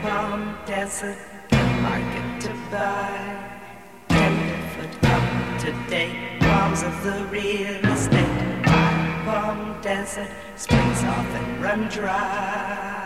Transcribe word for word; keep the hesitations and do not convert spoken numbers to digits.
palm desert, market to buy. Tenderfoot up to date, palms of the real estate. Palm desert, springs off and run dry.